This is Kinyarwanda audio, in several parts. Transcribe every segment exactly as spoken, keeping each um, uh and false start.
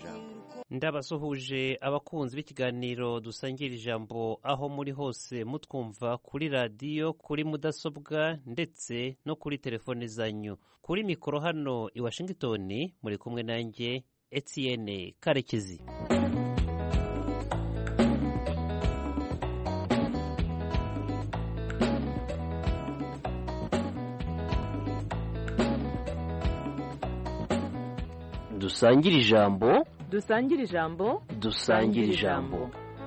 ijambo. Ndabasuhuje abakunzi b'ikiganiro dusangira ijambo aho muri hose mutwumva kuri radiyo, kuri mudasobwa ndetse no kuri telefone zanyu. Kuri mikoro hano i Washington muri kumwe nanjye Etienne Karekezi. Dusangira ijambo, dusangira ijambo, dusangira ijambo.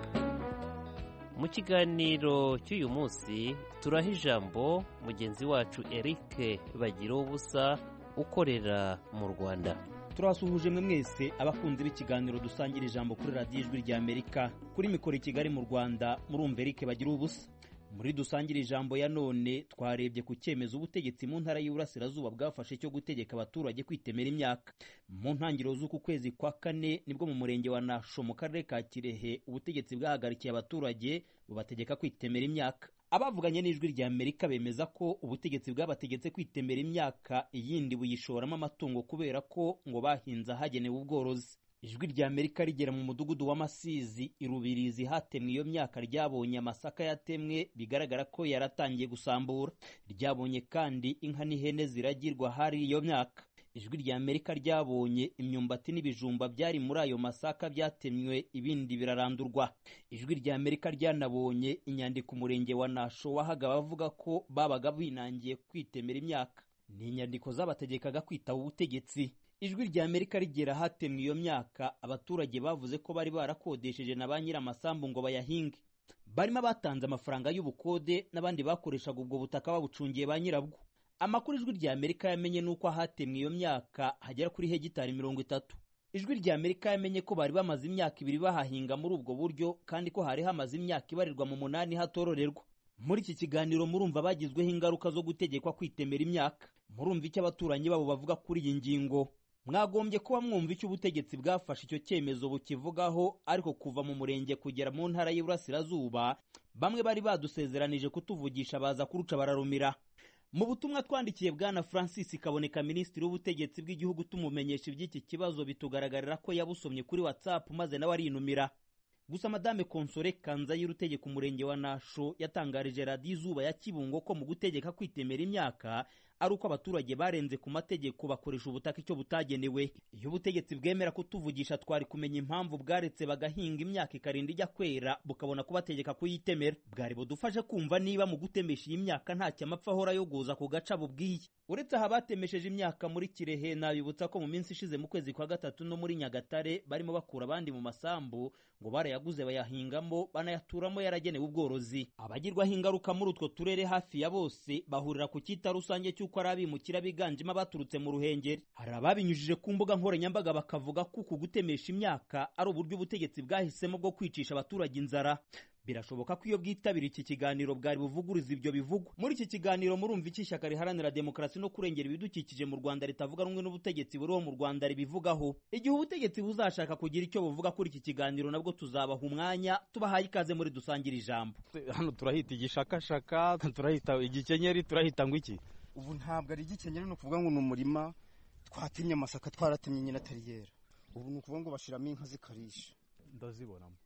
Mu kiganiro cy'uyu munsi turaha ijambo mugenzi wacu Eric Bagira ubusa ukorera mu Rwanda. Turasuhuje mwe mwese abakunzi b'ikiganiro dusangira ijambo kuri radiyo Ijwi rya Amerika, kuri mikoro i Kigali mu Rwanda murumva Eric Bagira ubusa. Muri dusangira ijambo ya none twarebye ku cyemezo ubutegetsi mu ntara y'Iburasirazuba bwafashe cyo gutegeka abaturage kwitemera imyaka. Mu ntangiriro z'uku kwezi kwa kane nibwo mu murenge wa Nasho mu karere ka Kirehe ubutegetsi bwahagarikiye abaturage bubategeka kwitemera imyaka. Abavuganye n'Ijwi rya Amerika bemeza ko ubutegetsi bwabategetse kwitemera imyaka iyindi buyishoramo amatungo kubera ko ngo bahinze ahagenewe ubworozi. Ijwi rya Amerika rigera mu mudugudu wa Masizi irubirizi hatemwe iyo myaka ryabonye amasaka yatemwe bigaragara ko yaratangiye gusambura. Ryabonye kandi inka n'ihene ziragirwa hari iyo myaka. Ijwi rya Amerika ryabonye imyumbati n'ibijumba byari muri ayo masaka byatemwe ibindi birarandurwa. Ijwi rya Amerika ryanabonye inyandiko umurenge wa Nasho wahaga bavuga ko babaga binangiye kwitemera imyaka. Ni inyandiko zabategekaga kwitaba ubutegetsi. Ijwi rya Amerika rigera hatemwe iyo myaka abaturage bavuze ko bari barakodesheje na ba nyir'amasambu ngo bayahinge. Barimo batanze amafaranga y'ubukode n'abandi bakoreshaga ubwo butaka babucungiye ba nyirabwo. Amakuru Ijwi rya Amerika yamenye nuko hatemwe iyo myaka hagera kuri hegitari mirongo itatu. Ijwi rya Amerika yamenye ko bari bamaze imyaka ibiri bahahinga muri ubwo buryo kandi ko hari hamaze imyaka ibarirwa mu munani hatororerwa. Muri iki kiganiro murumva bagizweho ingaruka zo gutegekwa kwitemera imyaka. Murumva icyo abaturanyi babo bavuga kuri iyi ngingo. Mwagombye kuba mwumva icyo ubutegetsi bwafashe icyo cyemezo bukivugaho, ariko kuva mu murenge kugera mu ntara y'Iburasirazuba bamwe bari badusezeranije kutuvugisha baza kuruca bararumira. Mu butumwa twandikiye Bwana Francis Kaboneka, minisitiri w'ubutegetsi bw'igihugu, tumumenyesha iby'iki kibazo bitugaragarira ko yabusomye kuri WhatsApp maze nawe arinumira. Gusa Madame Console Kanzayire utegeka umurenge wa Nasho yatangarije radiyo Izuba ya Kibungo ko mu gutegeka kwitemera imyaka ari uko abaturage barenze ku mategeko bakoresha ubutaka icyo butagenewe. Iyo ubutegetsi bwemera kutuvugisha twari kumenya impamvu bwaretse bagahinga imyaka ikarinda ijya kwera bukabona kubategeka kuyitemera. Bwari budufashe kumva niba mu gutemesha iyi myaka nta cyamapfa ahora yogoza ku gaca bubwiye. Uretse aha batemesheje imyaka muri Kirehe, nabibutsa ko mu minsi ishize mu kwezi kwa gatatu no muri Nyagatare barimo bakura abandi mu masambu ngo barayaguze bayahingamo banayaturamo yaragenewe ubworozi. Abagirwaho ingaruka muri utwo turere hafi ya bose bahurira ku cyita rusange cy'uko ari abimukira biganjemo abaturutse mu Ruhengeri. Hari ababinyujije ku mbuga nkoranyambaga bakavuga ko uku gutemesha imyaka ari uburyo ubutegetsi bwahisemo bwo kwicisha abaturage inzara. Birashoboka ko iyo bwitabira iki kiganiro bwari buvuguriza ibyo bivugwa. Muri iki kiganiro murumva iki ishyaka riharanira demokarasi no kurengera ibidukikije mu Rwanda ritavuga rumwe n'ubutegetsi buriho mu Rwanda ribivugaho. Igihe ubutegetsi buzashaka kugira icyo buvuga kuri iki kiganiro nabwo tuzabaha umwanya. Tubahaye ikaze muri dusangira ijambo. Hano turahita igishakashaka, turahita igikenyeri, turahita ngo iki? Ubu ntabwo ari igikenyeri, no kuvuga ngo ni umurima twatemye amasaka twaratemye nyine atari yera. Ubu ni ukuvuga ngo bashiramo inka zikarisha. Ndazibonamo.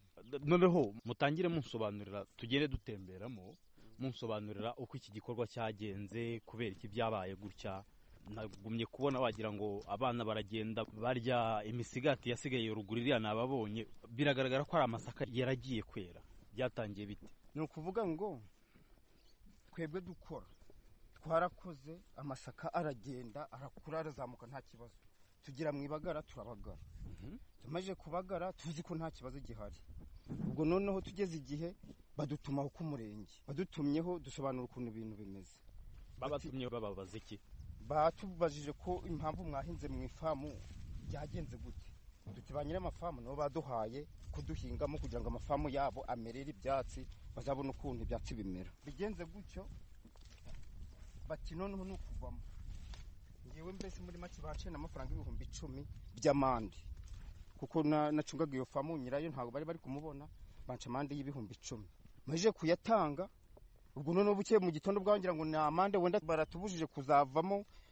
Noneho mutangire munsobanurira, tugende dutemberamo munsobanurira uko iki gikorwa cyagenze, kubera iki byabaye gutya. Nagumye kubona wagira ngo abana baragenda barya imisigati yasigaye ruguru iriya nababonye. Biragaragara ko ari amasaka yaragiye kwera. Byatangiye bite? Ni ukuvuga ngo twebwe dukora twarakoze amasaka aragenda arakura arazamuka nta kibazo. Tugira mu ibagara turabagara. Tumaze kubagara tuzi ko nta kibazo gihari. Ubwo noneho tugeze igihe badutumaho ku murenge. Badutumyeho dusobanura ukuntu ibintu bimeze. Babatumye bababaza iki? Batubajije ko impamvu mwahinze mu ifamu byagenze gute. Duti ba nyir'amafamu nabo baduhaye kuduhingamo kugira ngo amafamu yabo amerere ibyatsi bazabona ukuntu ibyatsi bimera. Bigenze gutyo bati noneho n'ukuvamo. Ngewe mbese muri make baciye n'amafaranga ibihumbi icumi by'amande. Kuko nacungaga iyo famu nyirayo ntabwo bari bari kumubona, banca amande y'ibihumbi icumi. Maje kuyatanga ubwo none buke mu gitondo bwangira ngo ni amande wenda baratubujije kuzavamo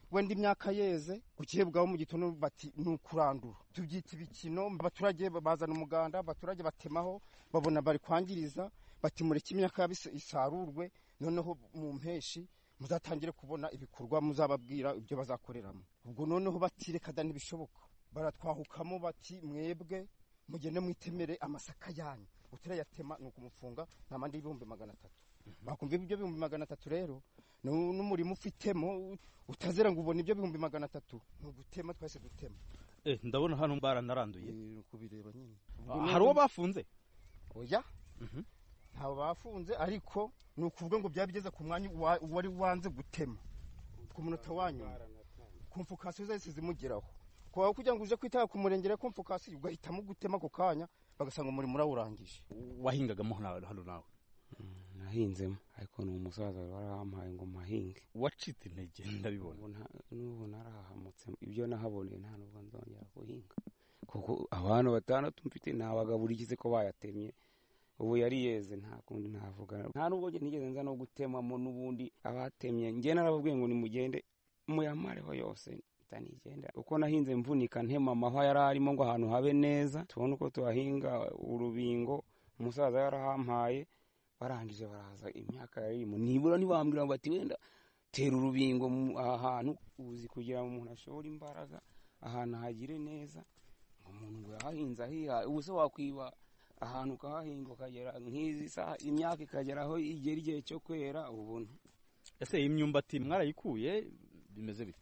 wenda imyaka yeze ukihebwaho mu gitondo bati ni ukurandura tubyita ibikino abaturage bazana umuganda abaturage batemaho babona bari kwangiriza bati mureke imyaka isarurwe noneho mu mpeshi muzatangire kubona ibikorwa muzababwira ibyo bazakoreramo ubwo noneho batireka da ntibishoboka baratwahukamo bati mwebwe mugende mwitemere amasaka yanyu utirayatema ni ukumufunga nta mande y'ibihumbi magana atatu bakumva ibyo bihumbi magana atatu rero n'umurimo ufitemo utazera ngo ubone ibyo bihumbi magana atatu ni ugutema twese dutema eh ndabona hano baranaranduye kubireba nyine hari uwo bafunze oya ntawe bafunze ariko ni ukuvuga ngo byabigeze ku mwanya wari wanze gutema ku munota wanyu komfukasiyo zose zimugeraho kwa kugira ngo uje kwitaka ku murengere komfukasiyo ugahitamo gutema ako kanya bagasanga umurimo urawurangije wahingagamo hano nawe nahinzemo ariko ni umusaza warahampaye ngo mahinge wacitse intege ndabibona n'ubu narahamutse ibyo nahaboneye nta nubwo nzongera guhinga kuko abantu batandatu mfite ntabagaburikize ko bayatemye ubu yari yeze nta kundi navuga nta nubwo nigeze nza no gutemamo n'ubundi abatemye njye narababwiye ngo nimugende muyamareho yose tanigenda uko nahinze mvunika ntema amahwa yari arimo ngo ahantu habe neza tubone uko tuhahinga urubingo umusaza yarahampaye barangije baraza imyaka yarimo nibura ntibambwira ngo bati wenda tera urubingo ahantu uzi kugira ngo umuntu ashobore imbaraga ahantu hagire neza ngo umuntu ngo yahahinze ahiha ubuse wakwiba ahantu kahahinga ukagera nk'izi saha imyaka ikageraho igera igihe cyo kwera ubuntu ese imyumbati mwarayikuye bimeze bite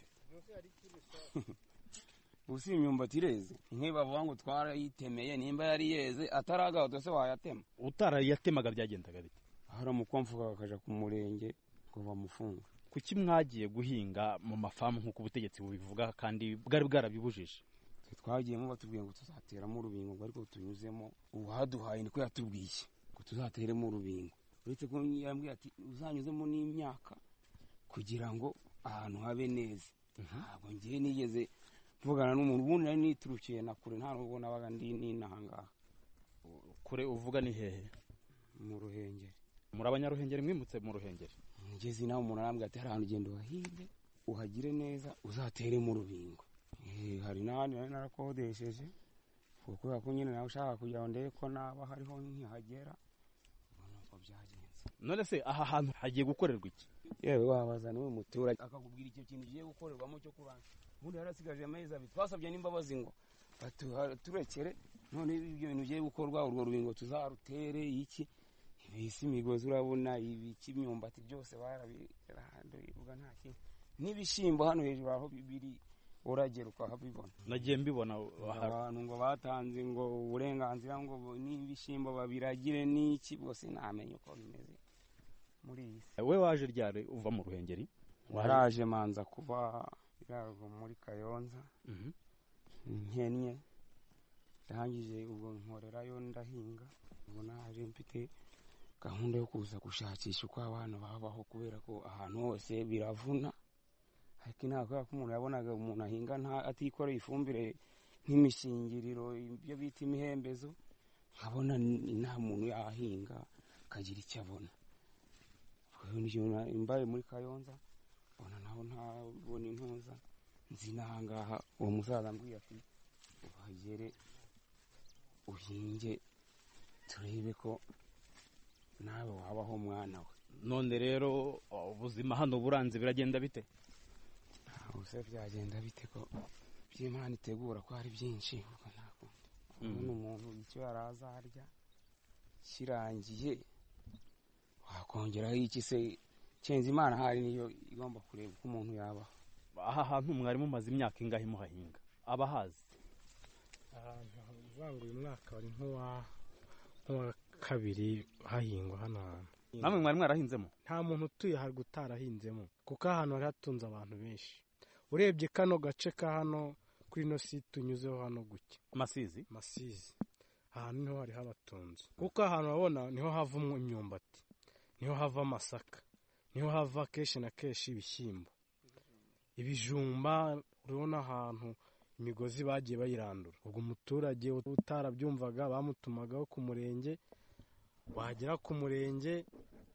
usi imyumbati ireze nk'ibavuga ngo twarayitemeye nimba yari yeze ataragaho dose wayatema utarayatemaga byagendaga bite haramukomfuka bakaja ku murenge ngo bamufunga kuki mwagiye guhinga mu mafamu nk'uko ubutegetsi bubivuga kandi bwari bwarabibujije twagiyemo batubwiye ngo tuzateramo urubingo ariko tunyuzemo uhaduhaye niko yatubwiye ngo tuzateremo urubingo uretse ko yambwiye ati uzanyuzemo n'imyaka kugira ngo ahantu habe neza ntabwo ngiye nigeze mvugana n'umuntu ubundi nari niturukiye na kure nta nubwo nabaga ndi n'inahangaha kure uvuga ni hehe mu Ruhengeri muri abanyaruhengeri mwimutse mu Ruhengeri ngeze naho umuntu arambwira ati hari ahantu ugenda uhahinde uhagire neza uzateremo urubingo hari n'ahandi nari narakodesheje kuko ko nyine nawe ushaka kugira ngo ndebe ko naba hariho nkihagera nuko byagenze none se aha hantu hagiye gukorerwa iki yewe wabaza n'uwo muturage akakubwira icyo kintu giye gukorerwamo cyo kuranga ubundi harasigaje amezi abiri twasabye n'imbabazi ngo turekere none ibyo bintu bigiye gukorwa urwo rubingo tuzarutere iki ibisi imigozi urabona ibiki imyumbati byose barabiranduye uvuga nta kintu n'ibishimbo hano hejuru aho bibiri uragera ukahabibona nagiye mbibona abantu ngo batanze ngo uburenganzira ngo n'ibishimbo babiragire n'iki bose namenye uko bimeze muri iyi we waje ryari uva mu Ruhengeri waraje manza kuba irago muri Kayonza nkennye ndangije ubwo nkorerayo ndahinga ubwo naje mfite gahunda yo kuza gushakisha uko abantu babaho kubera ko ahantu hose biravuna ariko ntabwo ko umuntu yabonaga umuntu ahinga nta atikoreye ifumbire nk'imishingiriro ibyo bita imihembezo nkabona nta muntu yahinga akagira icyo abona imbaye muri Kayonza ubona naho ntabona intuza nzi n'ahangaha uwo musaza ambwiye ati uhagere uhinge turebe ko nawe wabaho mwana we none rero ubuzima hano buranze biragenda bite ubuse byagenda bite ko by'Imana itegura ko hari byinshi ubwo ntakundi ubona umuntu icyo yarazarya kirangiye wakongeraho iki se cenze Imana hari niyo igomba kureba uko umuntu yabaho aha hantu mwari mumaze imyaka ingahe muhahinga abahazi ahantu vanga uyu mwaka bari nk'uwa nk'uwa kabiri hahingwa hano hantu namwe mwari mwarahinzemo nta muntu utuye hari gutarahinzemo kuko ahantu hari hatunze abantu benshi urebye kano gace ka hano kuri ino si tunyuzeho hano guke Masizi Masizi ahantu niho hari habatunze kuko ahantu babona niho hava imyumbati niho hava amasaka niho hava kenshi na kenshi ibishyimbo ibijumba urabona ahantu imigozi bagiye bayirandura ubwo umuturage utarabyumvaga bamutumagaho ku murenge wagera ku murenge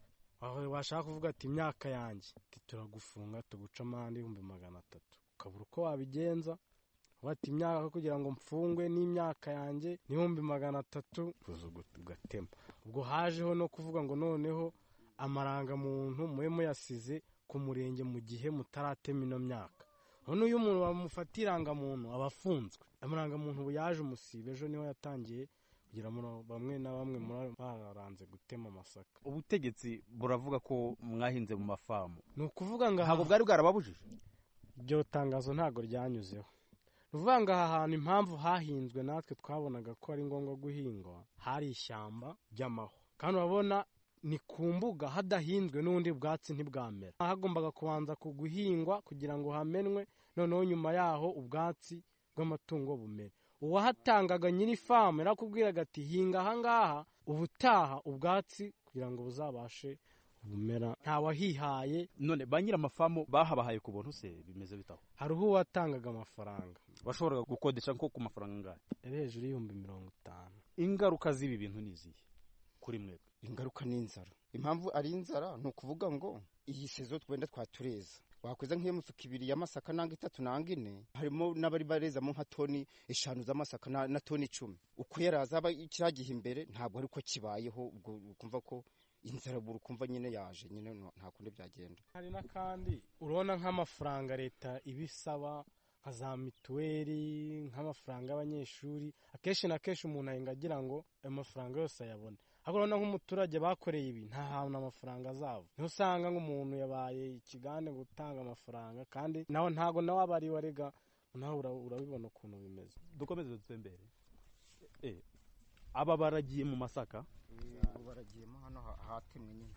aho washaka kuvuga ati imyaka yanjye turagufunga tuguca amande y'ibihumbi magana atatu ukabura uko wabigenza bati imyaka kugira ngo mfungwe n'imyaka yanjye n'ibihumbi magana atatu ugatema. Ubwo hajeho no kuvuga ngo noneho amarangamuntu mube muyasize ku murenge mu gihe mutaratema ino myaka. None uyu muntu bamufata irangamuntu aba afunzwe. Amarangamuntu ubu yaje umusibe ejo niho yatangiye kugira ngo bamwe na bamwe bararanze gutema amasaka. Ubutegetsi buravuga ko mwahinze mu mafamu, ni ukuvuga ngo ntabwo bwari bwarababujije. Iryo tangazo ntabwo ryanyuzeho. Nuvuga ngo aha hantu impamvu hahinzwe natwe twabonaga ko ari ngombwa guhingwa hari ishyamba ry'amahwa, kandi urabona ni ku mbuga hadahinzwe n'undi bwatsi ntibwamera. Hagombaga kubanza kuguhingwa kugira ngo hamenwe, noneho nyuma yaho ubwatsi bw'amatungo bumere. Uwahatangaga nyiri famu yarakubwiraga ati hinga ahangaha ubutaha ubwatsi kugira ngo buzabashe bumera. Nta wahihaye. None ba nyiri amafamu bahabahaye ku buntu se bimeze bitaho? Hariho uwatangaga amafaranga, bashoboraga gukodesha nko ku mafaranga angahe? Yari hejuru y'ibihumbi mirongo itanu. Ingaruka z'ibi bintu ni izihe kuri mwebwe? Ingaruka ni inzara. Impamvu ari inzara ni ukuvuga ngo iyi sezo twenda twatureza wakweza nk'iyo mufuka ibiri y'amasaka nanga itatu nanga ine, harimo n'abari barezamo nka toni eshanu z'amasaka na, na toni icumi. Uko yaraza aba kiragihe imbere ntabwo ari ko kibayeho. Ubwo ukumva ko inzara buru kumva nyine yaje nyine nta kundi byagenda. Hari nakandi urabona nk'amafaranga leta ibisaba nka za mituweli, nk'amafaranga y'abanyeshuri, akenshi na kenshi umuntu ahinga agira ngo ayo mafaranga yose ayabone. Ariko urabona nk'umuturage bakoreye ibi nta hantu amafaranga azava. Niho usanga nk'umuntu yabaye ikigande gutanga amafaranga, kandi nawe ntago nawe aba ari warega, nawe urabibona ukuntu bimeze. Dukomeze dutembere. Eh, aba baragiye mu masaka, abo baragiyemo hano hatemwe nyine.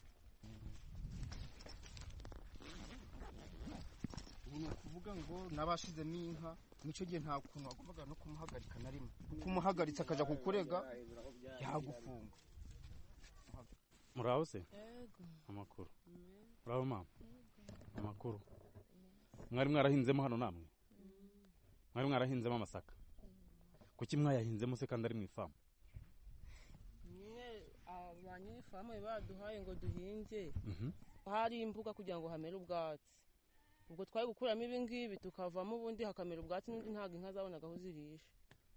Ubu ni ukuvuga ngo n'abashizemo inka nicyo gihe nta kuntu wagombaga no kumuhagarika na rimwe. Kumuhagaritse akaja kukurega yagufunga. Muraho se? Amakuru. Muraho mama? Amakuru. Mwari mwarahinzemo hano namwe? Mwari mwarahinzemo amasaka? Kuki mwayahinzemo se kandi ari mu ifamu? Nyine abanyiri famu baduhaye ngo duhinge. Hari imbuga kugira ngo hamere ubwatsi. Ubwo twari gukuramo ibi ngibi tukavamo ubundi hakamera ubwatsi, n'undi ntabwo inka zabonaga aho zirisha.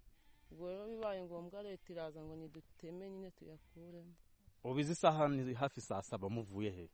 Ubwo rero bibaye ngombwa leta iraza ngo niduteme nyine tuyakuremo. Ubizi saha ni hafi saa saba muvuye he?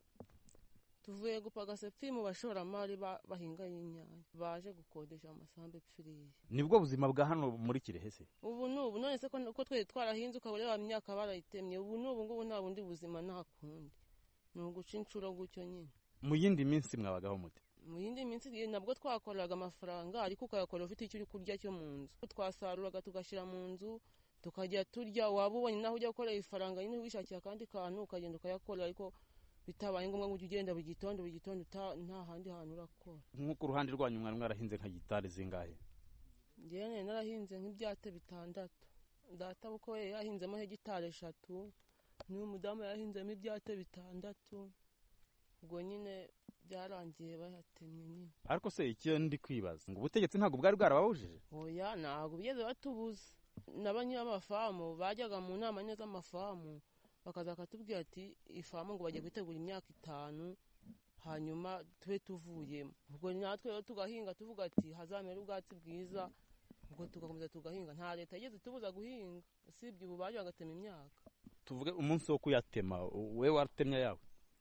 Tuvuye gupagasa pfi mu bashoramari bahinga y'inyanya baje gukodesha amasambu pfiriye. Nibwo buzima bwa hano muri Kirehe se? Ubu nubu none se ko twe twarahinze ukabureba imyaka barayitemye. Ubu nubu ngubu nta bundi buzima nta kundi. No guca incuro gucyo nyine. Mu yindi minsi mwabagaho mute? Mu yindi minsi nabwo twakoreraga amafaranga, ariko ukayakora ufite icyo uri kurya cyo mu nzu. Twasaruraga tugashira mu nzu tukajya turya. Waba ubonye naho ujya gukorera ifaranga nyine wishakiye akandi kantu ukagenda ukayakorera, ariko bitabaye ngombwa ngo ugende buri gitondo buri gitondo nta handi hantu urakora. Nk'uko uruhande rwanyu mwari mwarahinze nka gitari zingahe? Njyewe narahinze nk'ibyate bitandatu. Data buko we yahinzemo hegitari eshatu, n'uyu mudamu yahinzemo ibyate bitandatu. Ubwo nyine byarangiye bayatemye nyine. Ariko se icyo ndi kwibaza ngo ubutegetsi ntabwo bwari bwarababujije? Oya, ntabwo bigeze batubuza. N'abanyiri amafamu bajyaga mu nama nyine z'amafamu bakaza katubwira ati ifamu ngo bagiye gutegura imyaka itanu hanyuma tube tuvuyemo. Ubwo natwe rero tugahinga tuvuga ati hazamera ubwatsi bwiza, ubwo tugakomeza tugahinga. Nta leta yigeze tubuza guhinga, usibye ubu baje bagatema imyaka. Tuvuge umunsi wo kuyatema, we watemye yawe?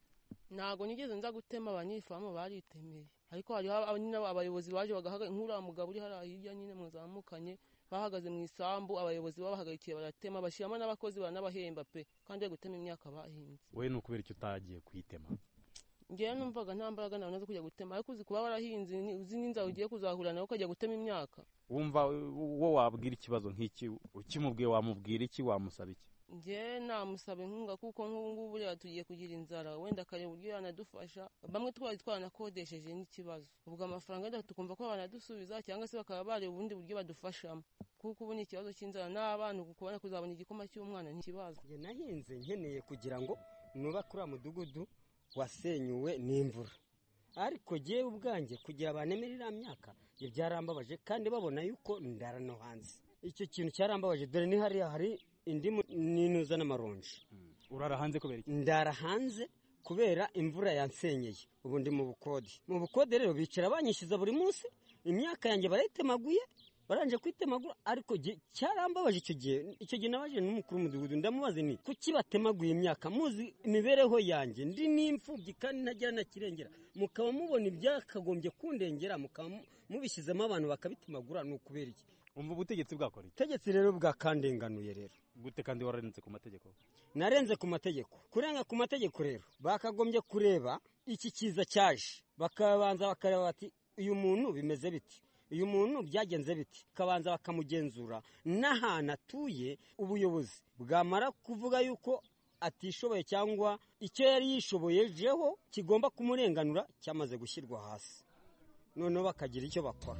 Ntago nigeze nza gutema, abanyifamu baritemeye. Ariko hari abayobozi baje bagahaga nk'ura mugabo uri hara hirya nyine muzamukanye, bahagaze mu isambu, abayobozi babahagarikiye baratema, bashiramo n'abakozi banabahemba pe, kandi gutema imyaka bahinze. We no kubera icyo utagiye kuyitema? Ngiye numvaga nta mbaraga nawe nazo kujya gutema, ariko uzi kuba warahinze uzi n'inzara ugiye kuzahura nawe ukajya gutema imyaka. Wumva wo wabwira ikibazo nk'iki, ukimubwiye wamubwira iki, wamusaba iki? Ngiye namusaba inkunga, kuko nk'ubu buriya tugiye kugira inzara, wenda kare uburyo yanadufasha. Bamwe twari twanakodesheje n'ikibazo, ubwo amafaranga yenda tukumva ko banadusubiza, cyangwa se bakaba bari ubundi buryo badufashamo, kuko ubu ni ikibazo cy'inzara n'abana kubona kuzabona igikoma cy'umwana n'ikibazo. Nge nahinze nkeneye kugira ngo nuba kuri mudugudu wasenyuwe n'imvura, ariko giye ubwanjye kugira abanemerera myaka ibyarambabaje, kandi babona yuko ndara no hanze. Icyo kintu cyarambabaje, dore ni hari hari indimu ninuza n'amaronji. Urara hanze kubera iki? Ndara hanze kubera imvura yansenyeye ubu ndi mu bukode mu bukode rero bicara banyishyuza buri munsi imyaka yanjye barayitemaguye baranje kwitemagura ariko cyarambabaje icyo gihe icyo gihe nabaje n'umukuru w'umudugudu ndamubaze ni kuki batemaguye imyaka muzi imibereho yanjye ndi n'imfubyi kandi ntagira na kirengera mukaba mubona ibyakagombye kundengera mukaba mubishyizemo abantu bakabitemagura ni ukubera iki umva ubutegetsi bwakora iki ubutegetsi rero bwakandenganuye rero gute kandi wararenze ku mategeko narenze ku mategeko kurenga ku mategeko rero bakagombye kureba iki kiza cyaje bakabanza bakareba bati uyu muntu bimeze biti uyu muntu byagenze biti kabanza bakamugenzura n'ahantu atuye ubuyobozi bwamara kuvuga yuko atishoboye cyangwa icyo yari yishoboyejeho kigomba kumurenganura cyamaze gushyirwa hasi noneho bakagira icyo bakora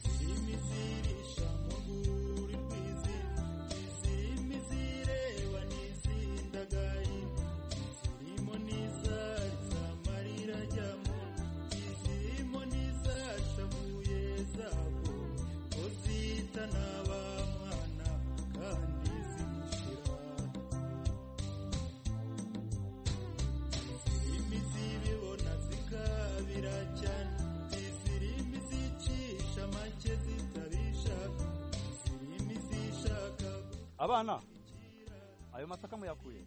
abana ayo masaka muyakuye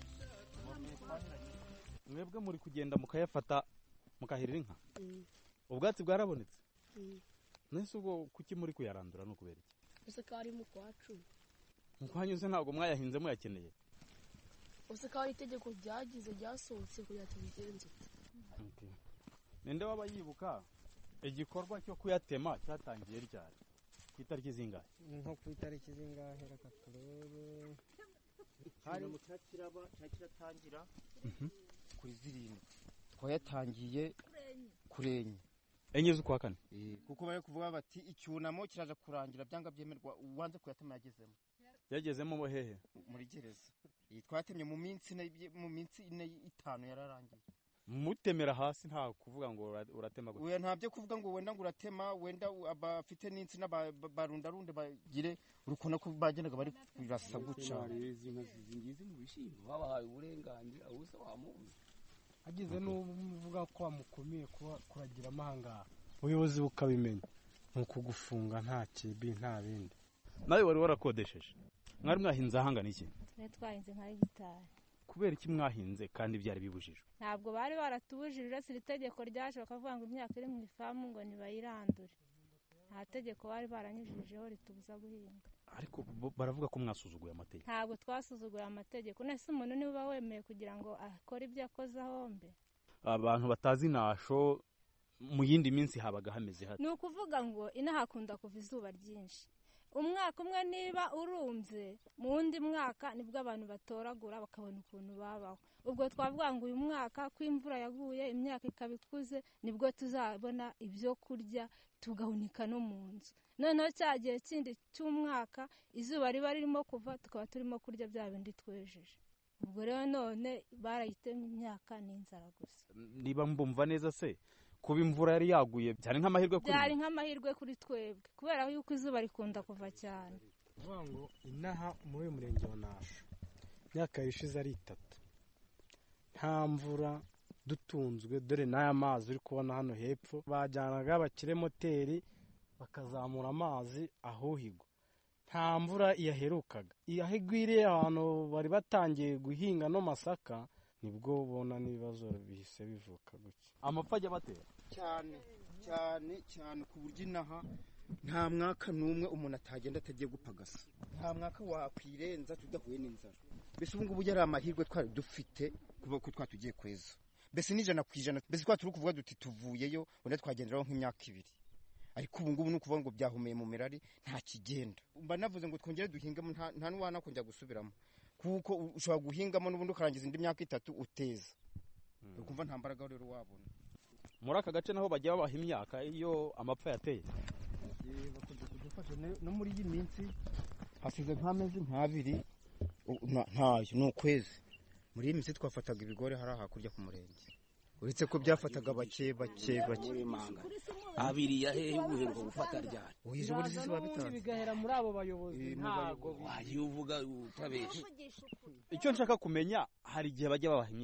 mwebwe muri kugenda mukayafata mukahirira inka ubwatsi bwarabonetse nese ubwo kuki muri kuyarandura no kubera iki use ko ari mu kwacu mukwanyuze ntabwo mwayahinze muyakeneye use ko ari itegeko ryagize ryasohotse kugira tubigenze ninde waba yibuka igikorwa cyo kuyatema cyatangiye ryari ku itariki zingahe nko ku itariki zingahe reka turebe hari mu cyakiraba cyakiratangira kuri zirindwi twayatangiye kurenye enye z'ukwa kane kuko bari kuvuga bati icyunamo kiraje kurangira byanga byemerwa uwanze kuyatema yagezemo yagezemo mu hehe muri gereza twatemye mu minsi mu minsi ine itanu yararangiye mutemera hasi nta kuvuga ngo uratema gute. Oya ntabyo kuvuga ngo wenda ngo uratema wenda abafite n'insi n'abarundarunde bagire urukona ko bagendaga bari kurasa guca. Ngize mu bishimbo babahaye uburenganzira ubusa wamubuza. Agize n'uvuga ko amukomeye kuba kuragira amahanga. Ubuyobozi bukabimenya. Nkuko gufunga nta kibi nta bindi. Nawe wari warakodesheje. Mwari mwahinze ahanga niki? Twe twahinze nka hegitari. Kubera iki mwahinze kandi byari bibujijwe? Ntabwo bari baratubujije uretse itegeko ryaje bakavuga ngo imyaka iri mu ifamu ngo nibayirandure. Nta tegeko bari baranyujijeho ritubuza guhinga. Ariko baravuga ko mwasuzuguye amategeko. Ntabwo twasuzuguye amategeko. Nese umuntu niba wemeye kugira ngo akore ibyo akoze ahombe. Abantu batazi nasho mu yindi minsi habaga hameze hati. Ni ukuvuga ngo inahakunda kuva izuba ryinshi. Umwaka umwe niba urumze mu wundi mwaka nibwo abantu batoragura bakabona ukuntu babaho. Ubwo twavuga ngo uyu mwaka ko imvura yaguye imyaka ikabikuze nibwo tuzabona ibyo kurya tugahunika no mu nzu. Noneho cyagiye kindi cy'umwaka izuba riba ririmo kuva tukaba turimo kurya bya bindi twejeje. Ubwo rero none barayitemye imyaka n'inzara gusa. Niba mbumva neza se kuba imvura yari yaguye byari nk'amahirwe kuri byari nk'amahirwe kuri twebwe kubera yuko izuba rikunda kuva cyane. Vuga ngo inaha muri uyu murenge wa Nasho myaka yishize ari itatu nta mvura dutunzwe dore n'aya mazi uri kubona hano hepfo bajyanaga bakire moteri bakazamura amazi ahuhigwa nta mvura yaherukaga iyahigwiriye abantu bari batangiye guhinga no masaka nibwo ubona n'ibibazo bihise bivuka gutya. Amapfa ajya batera cyane cyane cyane ku buryo inaha nta mwaka n'umwe umuntu atagenda atagiye gupagasa nta mwaka wakwirenza tudahuye n'inzara. Mbese ubu ngubu yari amahirwe twari dufite kuba ko twatugiye kweza mbese n'ijana ku ijana mbese twari turi kuvuga duti tuvuyeyo wenda twagenderaho nk'imyaka ibiri ariko ubu ngubu ni ukuvuga ngo byahumeye mu mirari nta kigenda. Mba navuze ngo twongere duhingemo nta n'uwana kongera gusubiramo kuko ushobora guhingamo n'ubundi ukarangiza indi myaka itatu uteza ukumva nta mbaraga rero wabona. Muri aka gace naho bajya babaha imyaka iyo amapfa yateye bakunze kudufasha no muri iyi minsi hasize nk'amezi nk'abiri ntayo ni ukwezi. Muri iyi minsi twafataga ibigori hari hakurya ku murenge uretse ko byafataga bake bake bake abiri yahehe uheruka gufata ryari uhize buri sisi babitanga bigahera muri abo bayobozi ntago wagiye uvuga utabesha. Icyo nshaka kumenya hari igihe bajya babaha imyaka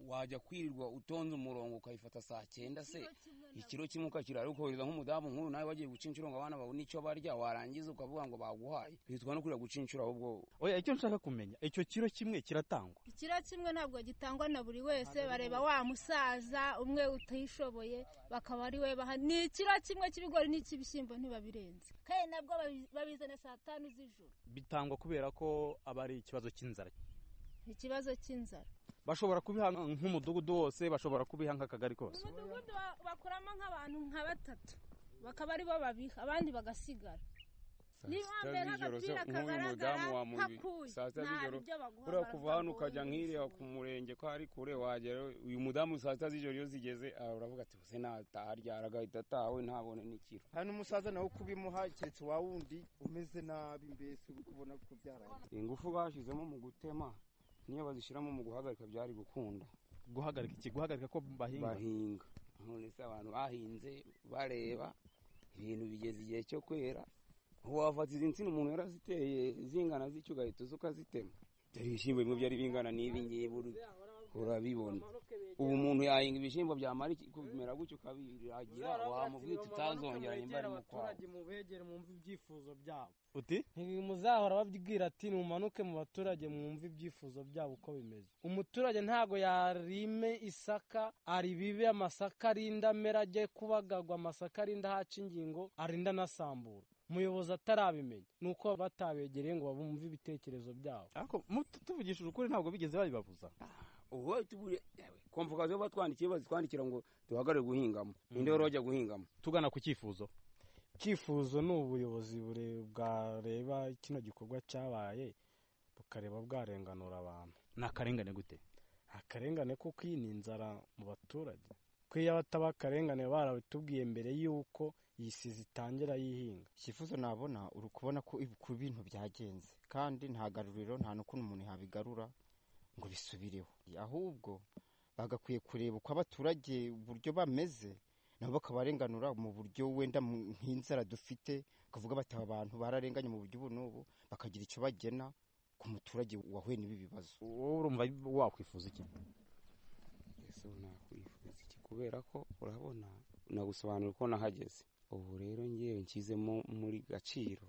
wajya kwirirwa utonze umurongo ukayifata saa cyenda se ikiro kimwe ukakirara ukohereza nk'umudamu nk'uyu nawe wagiye guca inshuro ngo abana babone icyo barya warangiza ukavuga ngo baguhaye bitwa no kurira guca inshuro ahubwo oya icyo nshaka kumenya icyo kiro kimwe kiratangwa ikiro kimwe ntabwo gitangwa na buri wese bareba wa musaza umwe utishoboye bakaba ari we baha ni ikiro kimwe cy'ibigori n'icy'ibishyimbo ntibabirenze kandi nabwo babizana saa tanu z'ijoro bitangwa kubera ko aba ari ikibazo cy'inzara ikibazo cy'inzara bashobora kubiha nk'umudugudu wose bashobora kubiha nk'akagari kose umudugudu bakuramo nk'abantu nka batatu bakaba ari bo babiha abandi bagasigara niba mbere agapira kagaragara hakuye saa sita z'ijoro uriya kuva hano ukajya nk'iriya ku murenge ko ari kure wagera uyu mudamu saa sita z'ijoro iyo zigeze uravuga ati use nataharyara agahita atawe ntabone n'ikiro hari n'umusaza nawe kubimuha keretse wa wundi umeze nabi mbese uri kubona ko byaraye ingufu bashyizemo mu gutema niyo bazishyiramo mu guhagarika byari gukunda guhagarika iki guhagarika ko bahinga bahinga none se abantu bahinze bareba ibintu bigeze igihe cyo kwera wafata izi nsina umuntu yaraziteye zingana z'icyo ugahita uza ukazitema ibishyimbo bimwe byari bingana n'ibi ngibi urabibona ubu umuntu yahinga ibishyimbo byamara kumera gutyo ukabiragira wamubwira utazongera nimba ari mu kwawe abaturage mubegere mwumve ibyifuzo byabo uti ntimuzahora babwira ati nimumanuke mu baturage mwumve ibyifuzo byabo uko bimeze umuturage ntago yarime isaka aribibe amasaka arinda amera ajye kubagagwa amasaka arinda haca ingingo arinda anasambura umuyobozi atarabimenya nuko batabegereye ngo bumve ibitekerezo byabo ariko tuvugishije ukuri ntabwo bigeze babibabuza uwo tubuye komvukazo batwandikiye bazitwandikira ngo duhagarare guhingamo ninde wari wajya guhingamo tugana ku cyifuzo cyifuzo ni ubuyobozi bwareba kino gikorwa cyabaye bukareba bwarenganura abantu ni akarengane gute akarengane kuko iyi ni inzara mu baturage ko iyo abataba akarengane barabitubwiye mbere y'uko iyi sizi itangira yihinga icyifuzo nabona uri kubona ko ku bintu byagenze kandi nta garuriro nta n'ukuntu umuntu yabigarura ngo bisubireho ahubwo bagakwiye kureba uko abaturage uburyo bameze nabo bakabarenganura mu buryo wenda nk'inzara dufite kuvuga bati aba bantu bararenganye mu buryo ubu n'ubu bakagira icyo bagena ku muturage wahuye n'ibi bibazo wowe urumva wakwifuza iki ese nakwifuza iki kubera ko urabona nagusobanura uko nahageze ubu rero ngewe nshyizemo muri gaciro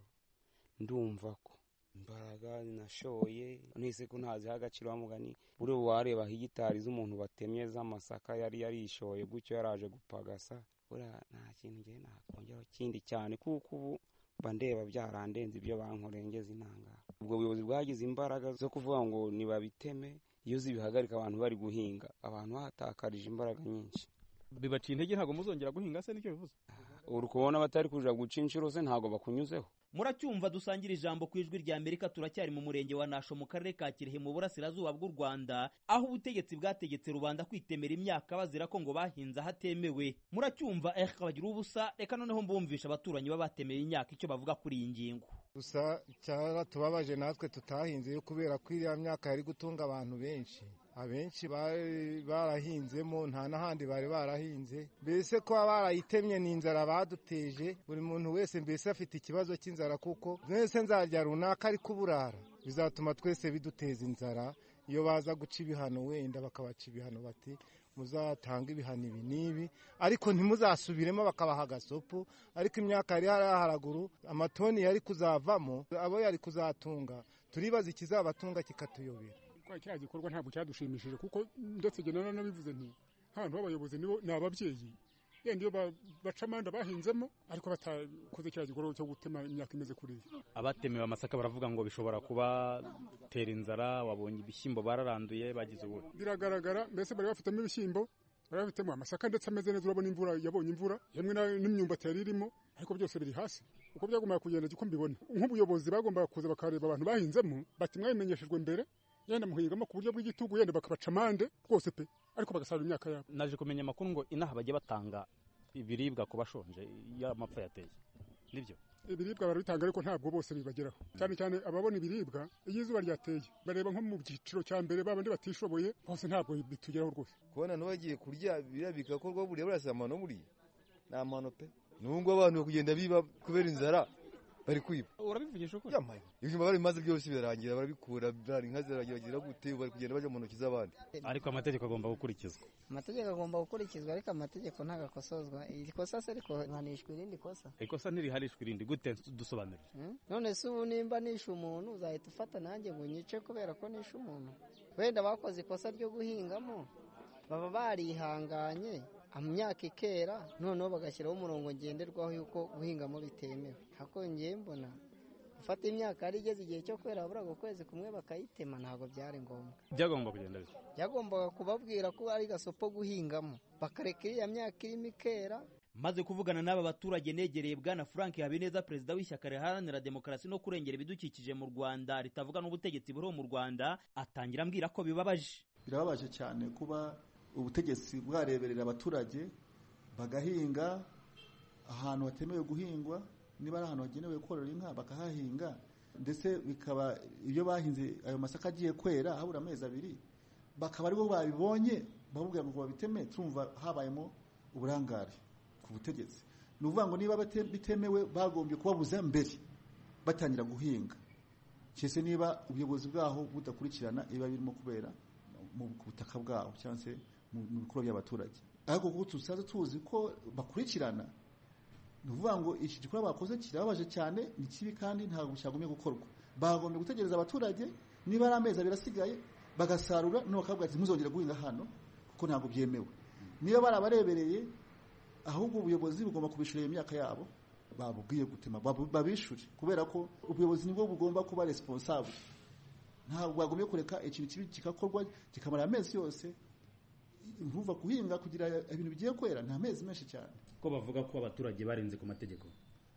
ndumva ko imbaraga nashoye nese ko ntaziha agaciro wamugani buri wareba higitari z'umuntu batemye z'amasaka yari yarishoye gutyo yaraje gupagasa bura nta kintu ngiye nakongeraho kindi cyane kuko ubu bandeba byarandenze ibyo bankorengeza intanga ubwo buyobozi bwagize imbaraga zo kuvuga ngo nibabiteme iyo zibihagarika abantu bari guhinga abantu bahatakarije imbaraga nyinshi bibaciye intege ntabwo muzongera guhinga se nicyo bivuze uri kubona batari kuja guca inshuro se ntabwo bakunyuzeho muracyumva dusangira ijambo ku ijwi rya Amerika turacyari mu murenge wa Nasho mu karere ka Kirehe mu burasirazuba bw'u Rwanda aho ubutegetsi bwategetse rubanda kwitemera imyaka bazira ko ngo bahinze ahatemewe muracyumva eh bagira ubusa reka noneho mbumvisha abaturanyi babatemeye imyaka icyo bavuga kuri iyi ngingo gusa cyara tubabaje natwe tutahinze yo kubera ko iriya myaka yari gutunga abantu benshi abenshi barahinzemo nta n'ahandi bari barahinze mbese ko barayitemye ni inzara baduteje buri muntu wese mbese afite ikibazo cy'inzara kuko mwese nzarya runaka ari kuburara bizatuma twese biduteza inzara iyo baza guca ibihano wenda bakabaca ibihano bati muzatanga ibihano ibi n'ibi ariko ntimuzasubiremo bakabaha agasopo ariko imyaka yari haraguru amatoni yari kuzavamo abo yari kuzatunga turibaza ikizabatunga kikatuyobera kiriya gikorwa ntabwo cyadushimishije kuko ndetse njye nanone nabivuze nti nk'abantu b'abayobozi nibo ni ababyeyi yenda iyo baca amanda bahinzemo ariko batakoze kiriya gikorwa cyo gutema imyaka imeze kuriya abatemewe amasaka baravuga ngo bishobora kubatera inzara wabonye ibishyimbo bararanduye bagize ubuhe biragaragara mbese bari bafitemo ibishyimbo bari bafitemo amasaka ndetse ameze neza urabona imvura yabonye imvura yemwe n'imyumbati yari irimo ariko byose biri hasi uko byagombaga kugenda uko mbibona nk'ubuyobozi bagombaga kuza bakareba abantu bahinzemo bati mwabimenyeshejwe mbere yenda muhingamo ku buryo bw'igitugu yenda bakabaca amande rwose pe ariko bagasarura imyaka yabo naje kumenya amakuru ngo inaha bagiye batanga ibiribwa ku bashonje iyo amapfa yateye nibyo ibiribwa barabitanga ariko ntabwo bose bibageraho cyane cyane ababona ibiribwa iyo izuba ryateye bareba nko mu byiciro cya mbere babandi batishoboye bose ntabwo bitugeraho rwose kubona n'uwagiye kurya biriya bigakorwa buriya burasa amano buriya ni amano pe nubwo abantu kugenda biba kubera inzara bari kwiba. Urabivugisha ukuri? Yamaye. Ibijumba bari bimaze byose birarangira barabikura bari inka ziragira gute bari kugenda baje mu ntoki z'abandi. Ariko amategeko agomba gukurikizwa. Amategeko agomba gukurikizwa ariko amategeko ntagakosozwa. Iri kosa se ariko hanishwa irindi kosa. Ikosa ntiriharishwa irindi gute dusobanurira? Hmm? None se ubu nimba nisha umuntu uzahita ufata nanjye ngo nyice kubera ko nisha umuntu. Wenda bakoze ikosa ryo guhingamo baba barihanganye amyaka ikera noneho bagashyiraho umurongo ngenderwaho yuko guhingamo bitemewe. Hako ngiye mbona ufata imyaka yari igeze igihe cyo kwera babura ukwezi kumwe bakayitema ntabwo byari ngombwa. Byagomba kugenda bite? Byagombaga kubabwira ko ari gasopo guhingamo bakareka iriya myaka irimo ikera. Maze kuvugana n'aba baturage negereye bwana Frank Habineza perezida w'ishyaka riharanira demokarasi no kurengera ibidukikije mu Rwanda ritavuga n'ubutegetsi buriho mu Rwanda, atangira ambwira ko bibabaje. Birababaje cyane kuba ubutegetsi bwareberera abaturage bagahinga ahantu hatemewe guhingwa, niba ari ahantu hagenewe korora inka bakahahinga, ndetse bikaba iyo bahinze ayo masaka agiye kwera habura amezi abiri bakaba aribo babibonye bavuga ngo babiteme. Tumva habayemo uburangare ku butegetsi. Ni ukuvuga ngo niba bitemewe bagombye kubabuza mbere batangira guhinga, cyese niba ubuyobozi bwaho budakurikirana iba birimo kubera mu butaka bwaho cyangwa se mu bikorwa by'abaturage. Ariko kuko tusaze tuzi ko bakurikirana, ni ukuvuga ngo iki gikorwa bakoze kirababaje cyane, ni kibi kandi ntabwo cyagomye gukorwa. Bagombye gutegereza abaturage niba ari amezi abiri asigaye bagasarura no bakavuga ati muzongera guhinga hano kuko ntabwo byemewe. Niba barabarebereye ahubwo ubuyobozi bugomba kubishurira imyaka yabo babubwiye gutema babishure, kubera ko ubuyobozi nibwo bugomba kuba responsable. Ntabwo bagomye kureka ikintu kibi kikakorwa kikamara amezi yose. Ntuva guhinga kugira ibintu bigiye kwera nta mezi menshi cyane. Ko bavuga ko abaturage barenze ku mategeko.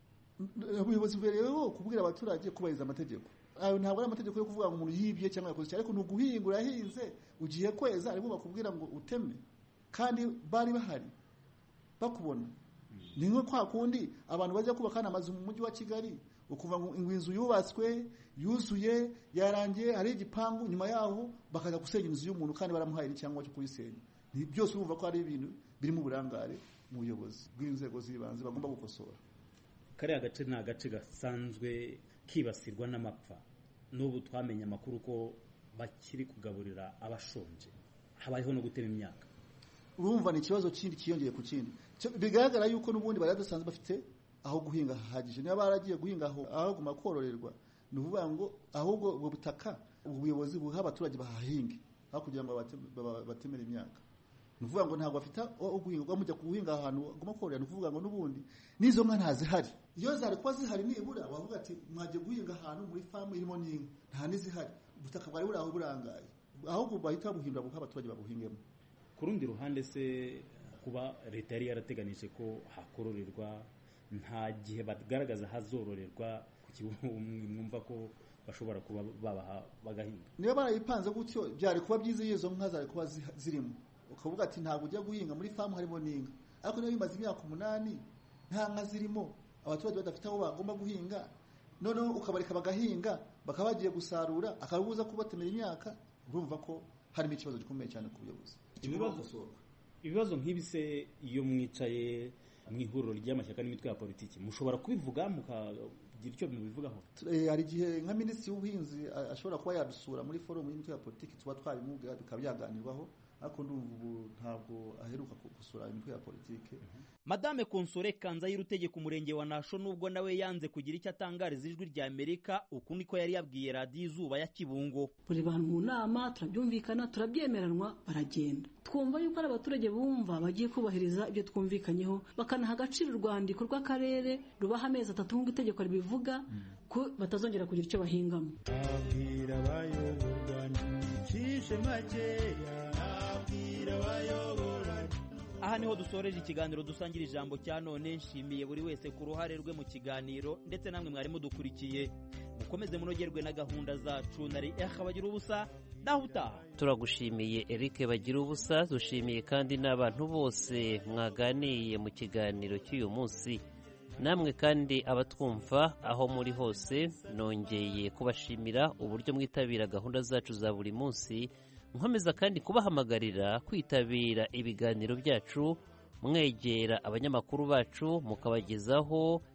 Ubuyobozi bwereyeho kubwira abaturage kubahiriza amategeko. Ayo ntabwo ari amategeko yo kuvuga ngo umuntu yibye cyangwa yakoze cyane, ariko ni uguhinga urahinze ugiye kweza ariko bakubwira ngo uteme kandi bari bahari bakubona. Ni nko kwa kundi abantu bajya kubaka amazu mu mujyi wa Kigali ukuva ngo inzu yubatswe yuzuye yarangiye hari igipangu nyuma yaho bakaza gusenya inzu y'umuntu kandi baramuhaye cyangwa cyo kuyisenya. Ni byose urumva ko ari ibintu birimo uburangare mu buyobozi bw'inzego z'ibanze bagomba gukosora. Kariya gace ni agace gasanzwe kibasirwa n'amapfa. N'ubu twamenye amakuru ko bakiri kugaburira abashonje, habayeho no gutema imyaka. Urumva ni ikibazo kindi kiyongeye ku kindi. Bigaragara yuko n'ubundi bari basanzwe bafite aho guhinga hahagije. Niba baragiye guhinga aho aho guma kororerwa, ni ukuvuga ngo ahubwo ubwo butaka ubuyobozi buha abaturage bahahinge aho kugira ngo batemere imyaka. Ni ukuvuga ngo ntabwo bafite aho guhinga mujya kuhinga ahantu guma kororera. Ni ukuvuga ngo n'ubundi n'izo nka ntazihari. Iyo zari kuba zihari nibura bavuga ati mwaje guhinga ahantu muri famu irimo n'inka, nta nizihari, ubutaka bwari buri aho burangaye, ahubwo bahita babuhindura buha abaturage babuhingemo. Ku rundi ruhande se kuba leta yari yarateganije ko hakororerwa, nta gihe bagaragaza hazororerwa ku kibuga mwumva ko bashobora kuba babaha bagahinga. Niba barayipanze gutyo byari kuba byiza iyo izo nka zari kuba zirimo, ukavuga ati ntabwo ujya guhinga muri famu harimo n'inka. Ariko niba bimaze imyaka umunani nta nka zirimo, abaturage badafite aho bagomba guhinga, noneho ukabareka bagahinga bakaba bagiye gusarura akabuza kubatemera imyaka, urumva ko harimo ikibazo gikomeye cyane ku buyobozi. Ibibazo ibibazo nk'ibi se iyo mwicaye mu ihuriro ry'amashyaka n'imitwe ya politiki mushobora kubivuga mukagira icyo mubivugaho? Hari igihe nka minisitiri w'ubuhinzi ashobora kuba yadusura muri forum y'imitwe ya politiki tuba twabimubwira bikaba byaganirwaho, ariko ndumva ubu ntabwo aheruka gusura imitwe ya politiki. Madame Console Kanzayire utegeka umurenge wa Nasho nubwo nawe yanze kugira icyo atangariza ijwi rya Amerika, uku niko yari yabwiye radiyo Izuba ya Kibungo. Buri bantu mu nama turabyumvikana turabyemeranwa baragenda. Twumva yuko ari abaturage bumva bagiye kubahiriza ibyo twumvikanyeho, bakanaha agaciro urwandiko rw'akarere rubaha amezi atatu nk'uko itegeko ribivuga ko batazongera kugira icyo bahingamo. Abwira abayoborwa cishe makeya, abwira abayoborwa. Aha niho dusoreje ikiganiro dusangira ijambo cya none. Nshimiye buri wese ku ruhare rwe mu kiganiro ndetse namwe mwari mudukurikiye. Mukomeze munogerwe na gahunda zacu. Nari Eric Bagira ubusa naho utaha. Turagushimiye Eric Bagira ubusa, dushimiye kandi n'abantu bose mwaganiye mu kiganiro cy'uyu munsi. Namwe kandi abatwumva aho muri hose nongeye kubashimira uburyo mwitabira gahunda zacu za buri munsi. Nkomeza kandi kubahamagarira kwitabira ibiganiro byacu, mwegera abanyamakuru bacu mukabagezaho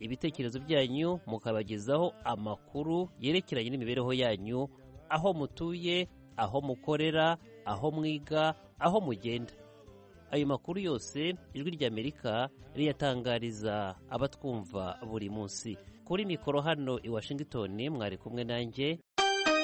ibitekerezo byanyu, mukabagezaho amakuru yerekeranye n'imibereho yanyu, aho mutuye, aho mukorera, aho mwiga, aho mugenda. Ayo makuru yose ijwi ry'Amerika riyatangariza abatwumva buri munsi. Kuri mikoro hano i Washington mwari kumwe nanjye